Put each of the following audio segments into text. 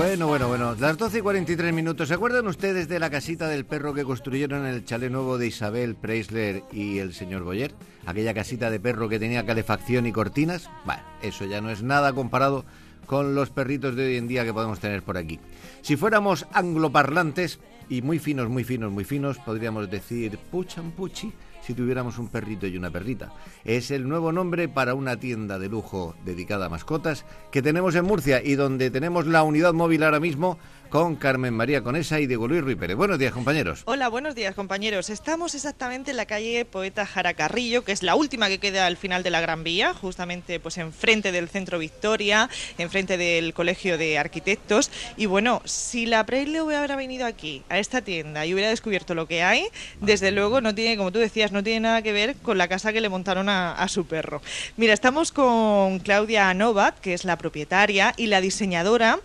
Bueno, las 12:43. ¿Se acuerdan ustedes de la casita del perro que construyeron en el chalet nuevo de Isabel Preisler y el señor Boyer? Aquella casita de perro que tenía calefacción y cortinas. Bueno, eso ya no es nada comparado con los perritos de hoy en día que podemos tener por aquí. Si fuéramos angloparlantes y muy finos, podríamos decir puchampuchi si tuviéramos un perrito y una perrita. Es el nuevo nombre para una tienda de lujo dedicada a mascotas que tenemos en Murcia y donde tenemos la unidad móvil ahora mismo con Carmen María Conesa y Diego Luis Ruiz Pérez. Buenos días, compañeros. Hola, buenos días, compañeros. Estamos exactamente en la calle Poeta Jara Carrillo, que es la última que queda al final de la Gran Vía, justamente pues enfrente del Centro Victoria, enfrente del Colegio de Arquitectos. Y bueno, si la Preisler hubiera venido aquí, a esta tienda, y hubiera descubierto lo que hay, desde luego no tiene, como tú decías, no tiene nada que ver con la casa que le montaron a su perro. Mira, estamos con Claudia Novat, que es la propietaria y la diseñadora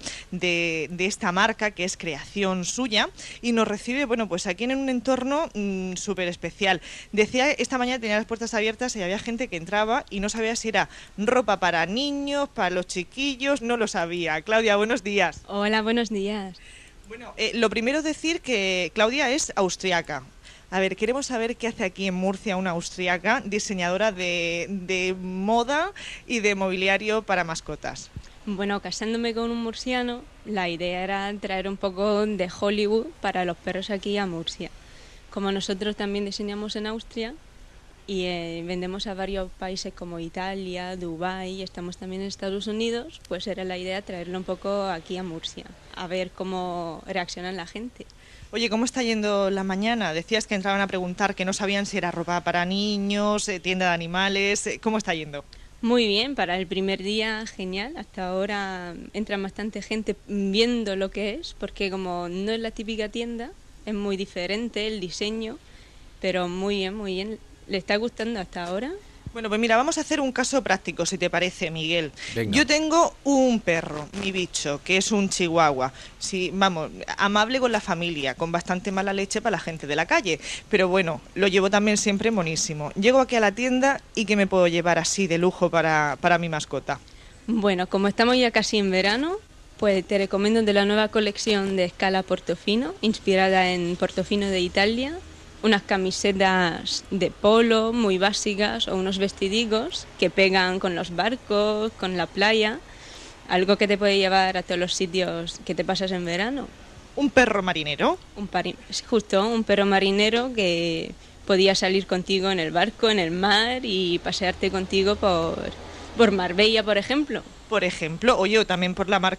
de esta marca, que es creación suya, y nos recibe, bueno, pues aquí en un entorno súper especial. Decía, esta mañana tenía las puertas abiertas y había gente que entraba y no sabía si era ropa para niños, para los chiquillos, no lo sabía. Claudia, buenos días. Hola, buenos días. Bueno, lo primero decir que Claudia es austriaca. A ver, queremos saber qué hace aquí en Murcia una austriaca diseñadora de moda y de mobiliario para mascotas. Bueno, casándome con un murciano, la idea era traer un poco de Hollywood para los perros aquí a Murcia. Como nosotros también diseñamos en Austria y vendemos a varios países como Italia, Dubái, y estamos también en Estados Unidos, pues era la idea traerlo un poco aquí a Murcia, a ver cómo reacciona la gente. Oye, ¿cómo está yendo la mañana? Decías que entraban a preguntar que no sabían si era ropa para niños, tienda de animales. ¿Cómo está yendo? Muy bien, para el primer día, genial. Hasta ahora entra bastante gente viendo lo que es, porque como no es la típica tienda, es muy diferente el diseño, pero muy bien. ¿Le está gustando hasta ahora? Bueno, pues mira, vamos a hacer un caso práctico, si te parece, Miguel. Venga. Yo tengo un perro, mi bicho, que es un chihuahua. Sí, vamos, amable con la familia, con bastante mala leche para la gente de la calle. Pero bueno, lo llevo también siempre monísimo. Llego aquí a la tienda y ¿qué me puedo llevar así de lujo para mi mascota? Bueno, como estamos ya casi en verano, pues te recomiendo de la nueva colección de Scala Portofino, inspirada en Portofino de Italia. Unas camisetas de polo muy básicas o unos vestidicos que pegan con los barcos, con la playa, algo que te puede llevar a todos los sitios que te pasas en verano. ¿Un perro marinero? Justo, un perro marinero que podía salir contigo en el barco, en el mar y pasearte contigo por Marbella, por ejemplo. Por ejemplo, oye, o también por la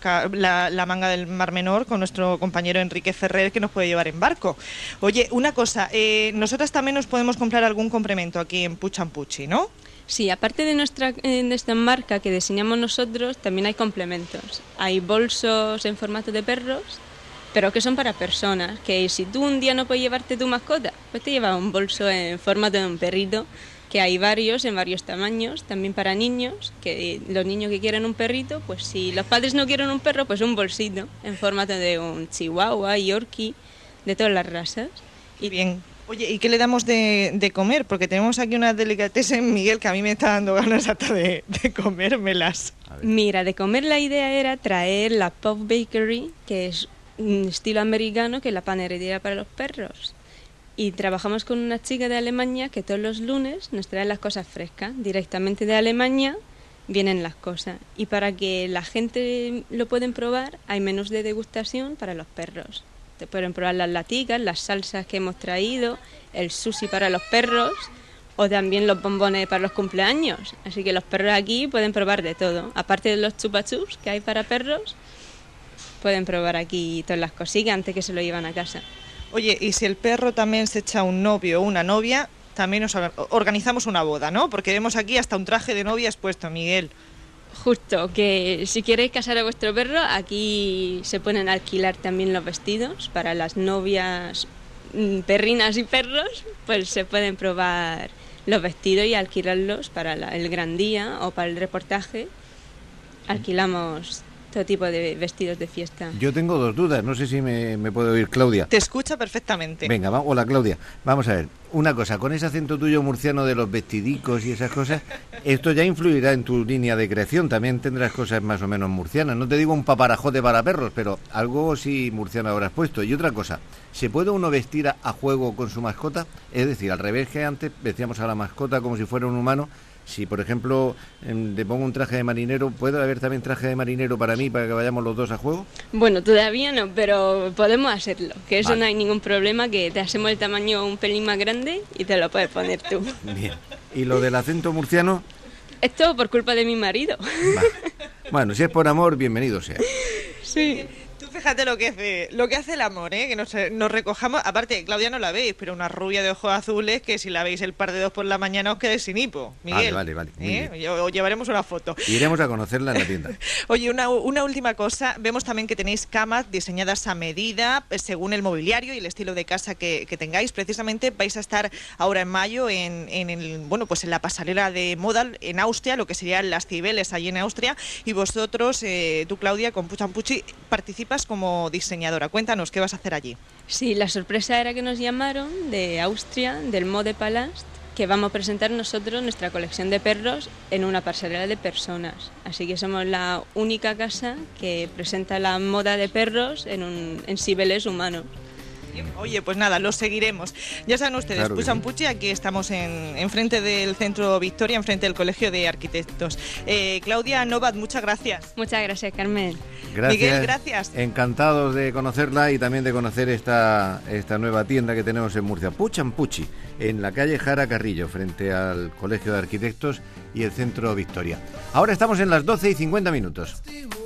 manga del Mar Menor con nuestro compañero Enrique Ferrer, que nos puede llevar en barco. Oye, una cosa, nosotras también nos podemos comprar algún complemento aquí en Puchampuchi, ¿no? Sí, aparte de esta marca que diseñamos nosotros, también hay complementos. Hay bolsos en formato de perros, pero que son para personas, que si tú un día no puedes llevarte tu mascota, pues te llevas un bolso en formato de un perrito, que hay varios, en varios tamaños, también para niños, que los niños que quieren un perrito, pues si los padres no quieren un perro, pues un bolsito en formato de un chihuahua, yorkie, de todas las razas. Y bien. Oye, ¿y qué le damos de comer? Porque tenemos aquí unas delicatessen, Miguel, que a mí me está dando ganas hasta de comérmelas. Mira, de comer la idea era traer la Puff Bakery, que es un estilo americano, que es la panadería para los perros. Y trabajamos con una chica de Alemania que todos los lunes nos trae las cosas frescas. Directamente de Alemania vienen las cosas. Y para que la gente lo pueda probar, hay menús de degustación para los perros. Te pueden probar las laticas, las salsas que hemos traído, el sushi para los perros o también los bombones para los cumpleaños. Así que los perros aquí pueden probar de todo. Aparte de los chupa chups que hay para perros, pueden probar aquí todas las cositas antes que se lo llevan a casa. Oye, y si el perro también se echa un novio o una novia, también nos organizamos una boda, ¿no? Porque vemos aquí hasta un traje de novia expuesto, Miguel. Justo, que si queréis casar a vuestro perro, aquí se pueden alquilar también los vestidos para las novias, perrinas y perros, pues se pueden probar los vestidos y alquilarlos para el gran día o para el reportaje. Alquilamos todo tipo de vestidos de fiesta. Yo tengo dos dudas, no sé si me puede oír Claudia. Te escucha perfectamente. Venga, hola Claudia, vamos a ver, una cosa, con ese acento tuyo murciano de los vestidicos y esas cosas, esto ya influirá en tu línea de creación, también tendrás cosas más o menos murcianas, no te digo un paparajote para perros, pero algo sí murciano habrás puesto. Y otra cosa, ¿se puede uno vestir a juego con su mascota? Es decir, al revés que antes, vestíamos a la mascota como si fuera un humano. Si, por ejemplo, le pongo un traje de marinero, ¿puede haber también traje de marinero para mí, para que vayamos los dos a juego? Bueno, todavía no, pero podemos hacerlo, que eso Vale. no hay ningún problema, que te hacemos el tamaño un pelín más grande y te lo puedes poner tú. Bien. ¿Y lo del acento murciano? Esto por culpa de mi marido. Va. Bueno, si es por amor, bienvenido sea. Sí. Tú fíjate lo que hace el amor, ¿eh? Que nos recojamos. Aparte, Claudia no la veis, pero una rubia de ojos azules que si la veis el par de dos por la mañana os quedáis sin hipo, Miguel. Vale, muy bien. Os llevaremos una foto. Iremos a conocerla en la tienda. Oye, una última cosa. Vemos también que tenéis camas diseñadas a medida, según el mobiliario y el estilo de casa que tengáis. Precisamente vais a estar ahora en mayo en la pasarela de moda en Austria, lo que serían las Cibeles allí en Austria. Y vosotros, tú Claudia, con Puchan Pucci, participas como diseñadora. Cuéntanos, ¿qué vas a hacer allí? Sí, la sorpresa era que nos llamaron de Austria, del Mode Palast, que vamos a presentar nosotros nuestra colección de perros en una pasarela de personas. Así que somos la única casa que presenta la moda de perros en Cibeles humanos. Oye, pues nada, los seguiremos. Ya saben ustedes, Claro que Puchan sí. Pucci, aquí estamos en frente del Centro Victoria, en frente del Colegio de Arquitectos. Claudia Novat, muchas gracias. Muchas gracias, Carmen. Gracias. Miguel, gracias. Encantados de conocerla y también de conocer esta nueva tienda que tenemos en Murcia. Puchan Pucci, en la calle Jara Carrillo, frente al Colegio de Arquitectos y el Centro Victoria. Ahora estamos en las 12:50.